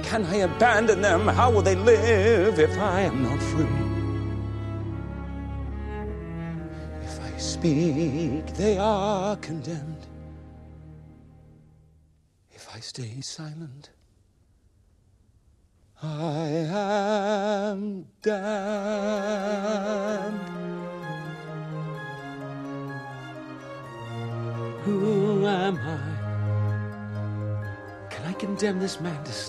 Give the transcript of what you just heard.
can I abandon them? How will they live if I am not free? If I speak, they are condemned. If I stay silent, I am damned. Who am I? Can I condemn this man to sleep?